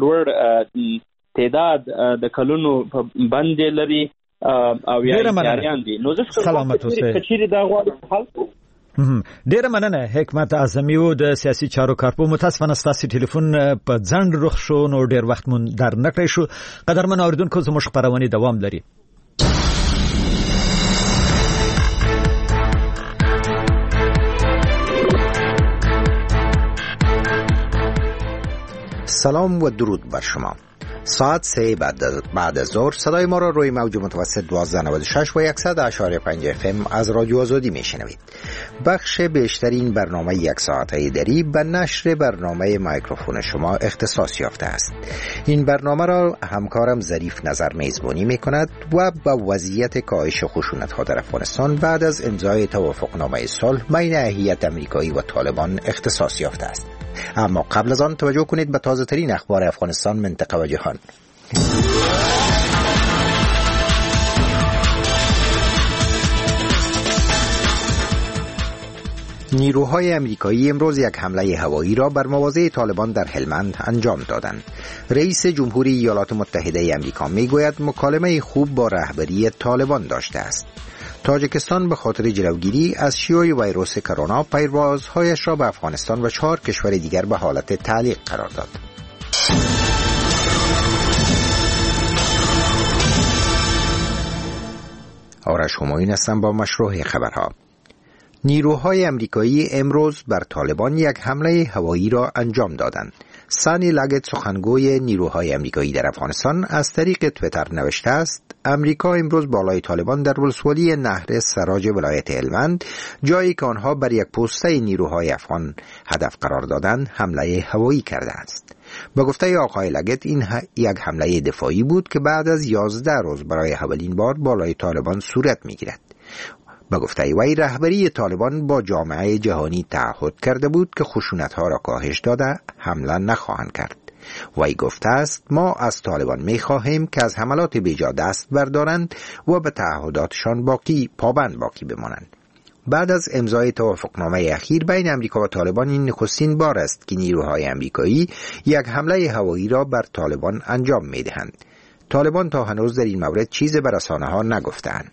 لوړ تعداد د کلونو بند لري او یا یاریان دي. نو زه سلامت اوسئ. کچېرې دا غواړي حل ډیره مننه حکمت اعظمي او د سیاسي چارو کارپو. متاسفانه ستاسو ټلیفون په ځنډ رخ شو نو ډیر وخت مون در نکړی شو. قدرمن اوریدونکو زموږ خبرونه دوام لري. سلام و درود بر شما. ساعت 3 بعد از ظهر صدای ما را روی موج متوسط 1296 و 100.5 FM از رادیو آزادی میشنوید. بخش بیشترین برنامه یک ساعته دری به نشر برنامه میکروفون شما اختصاص یافته است. این برنامه را همکارم ظریف نظر میزبانی میکند و با وضعیت کاهش خشونت‌ها در افغانستان بعد از امضای توافقنامه صلح بین هیئت آمریکایی و طالبان اختصاص یافته است. اما قبل از آن توجه کنید به تازه ترین اخبار افغانستان، منطقه و جهان. نیروهای آمریکایی امروز یک حمله هوایی را بر مواضع طالبان در هلمند انجام دادند. رئیس جمهوری ایالات متحده آمریکا میگوید مکالمه خوب با رهبری طالبان داشته است. تاجیکستان به خاطر جلوگیری از شیوع ویروس کرونا پروازهایش را به افغانستان و 4 کشور دیگر به حالت تعلیق قرار داد. آرش همایون هستم با مشروع خبرها. نیروهای آمریکایی امروز بر طالبان یک حمله هوایی را انجام دادند. سانی لگت سخنگوی نیروهای آمریکایی در افغانستان از طریق توییتر نوشته است: امریکا امروز بالای طالبان در ولسوالی نهر سراج ولایت هلمند، جایی که آنها بر یک پوسته نیروهای افغان هدف قرار دادند، حمله هوایی کرده است. با گفته آقای لگت این یک حمله دفاعی بود که بعد از 11 روز برای اولین بار بالای طالبان صورت می‌گیرد. با گفته وی رهبری طالبان با جامعه جهانی تعهد کرده بود که خشونت‌ها را کاهش داده حمله نخواهند کرد. وی گفته است: ما از طالبان می‌خواهیم که از حملات بیجا دست بردارند و به تعهداتشان پابند باقی بمانند. بعد از امضای توافقنامه اخیر بین امریکا و طالبان این نخستین بار است که نیروهای آمریکایی یک حمله هوایی را بر طالبان انجام می‌دهند. طالبان تا هنوز در این مورد چیزی به رسانه‌ها نگفته‌اند.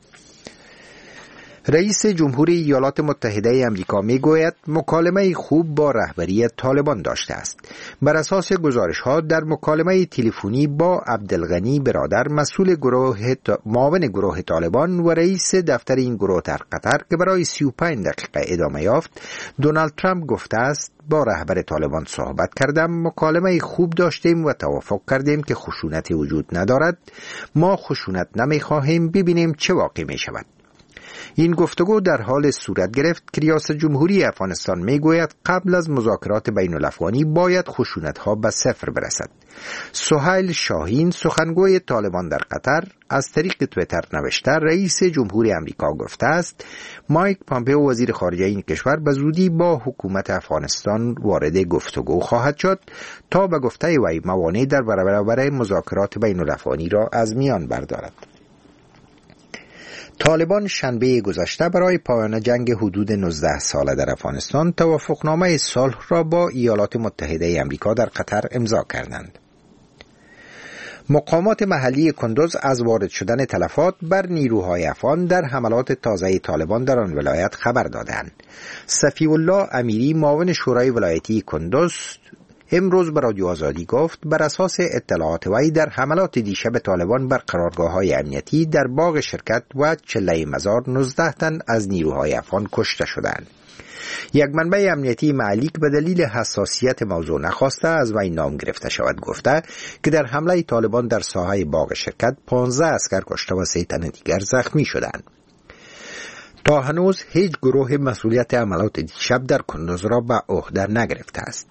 رئیس جمهوری ایالات متحده آمریکا میگوید مکالمه خوب با رهبری طالبان داشته است. بر اساس گزارش‌ها در مکالمه تلفنی با عبدالغنی برادر، مسئول معاون گروه طالبان و رئیس دفتر این گروه در قطر که برای 35 دقیقه ادامه یافت، دونالد ترامپ گفته است: با رهبر طالبان صحبت کردم، مکالمه خوب داشتیم و توافق کردیم که خشونت وجود ندارد. ما خشونت نمی‌خواهیم، ببینیم چه واقع می‌شود. این گفتگو در حال صورت گرفت که ریاست جمهوری افغانستان میگوید قبل از مذاکرات بین الافغانی باید خشونت‌ها به صفر برسد. سهیل شاهین، سخنگوی طالبان در قطر، از طریق توییتر نوشته: رئیس جمهوری آمریکا گفته است مایک پامپئو وزیر خارجه این کشور به زودی با حکومت افغانستان وارد گفتگو خواهد شد تا به گفته وی موانع در برابر مذاکرات بین الافغانی را از میان بردارد. طالبان شنبه گذشته برای پایان جنگ حدود 19 ساله در افغانستان توافقنامه صلح را با ایالات متحده آمریکا در قطر امضا کردند. مقامات محلی کندوز از وارد شدن تلفات بر نیروهای افغان در حملات تازه طالبان در آن ولایت خبر دادند. صفی الله امیری، معاون شورای ولایتی کندوز، امروز به رادیو آزادی گفت بر اساس اطلاعات وی در حملات دیشب طالبان بر قرارگاه‌های امنیتی در باغ شرکت و چله مزار 19 تن از نیروهای افغان کشته شدند. یک منبع امنیتی محلی که به دلیل حساسیت موضوع نخواسته از وی نام گرفته شود گفته که در حمله طالبان در ساحه باغ شرکت 15 عسکر کشته و 3 تن دیگر زخمی شدند. تا هنوز هیچ گروه مسئولیت حملات دیشب در کندوز را به عهده نگرفته است.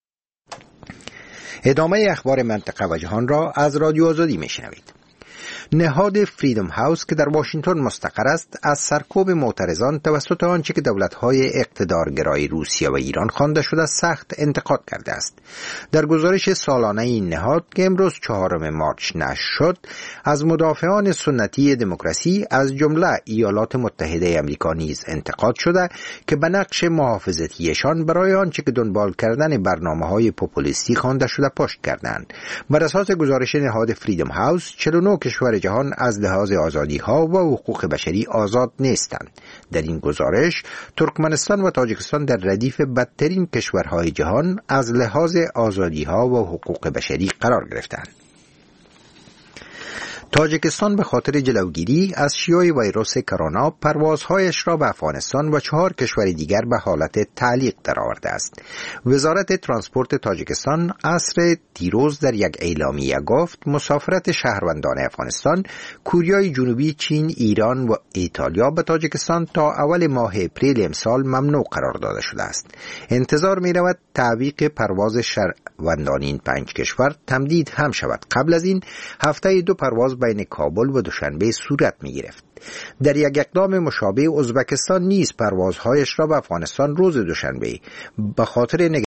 ادامه اخبار منطقه و جهان را از رادیو آزادی میشنوید. نهاد فریدم هاوس که در واشنگتن مستقر است از سرکوب معترضان توسط آنچه که دولت‌های اقتدارگرای روسیه و ایران خوانده شده سخت انتقاد کرده است. در گزارش سالانه این نهاد که امروز 4 مارس نشر شد، از مدافعان سنتی دموکراسی از جمله ایالات متحده آمریکا نیز انتقاد شده که به نقش محافظتیشان برای آنچه که دنبال کردن برنامه‌های پوپولیستی خوانده شده پشت کردند. بر اساس گزارش نهاد فریدم هاوس 49 کشور جهان از لحاظ آزادی‌ها و حقوق بشری آزاد نیستند. در این گزارش ترکمنستان و تاجیکستان در ردیف بدترین کشورهای جهان از لحاظ آزادی‌ها و حقوق بشری قرار گرفتند. تاجیکستان به خاطر جلوگیری از شیوع ویروس کرونا پروازهایش را به افغانستان و 4 کشور دیگر به حالت تعلیق درآورده است. وزارت ترانسپورت تاجیکستان عصر دیروز در یک اعلامیه گفت مسافرت شهروندان افغانستان، کوریای جنوبی، چین، ایران و ایتالیا به تاجیکستان تا اول ماه اپریل امسال ممنوع قرار داده شده است. انتظار می رود تعویق پرواز شهروندان این 5 کشور تمدید هم شود. قبل از این هفته 2 پرواز بین کابل و دوشنبه صورت می گرفت. در یک اقدام مشابه ازبکستان نیز پروازهایش را به افغانستان روز دوشنبه به خاطر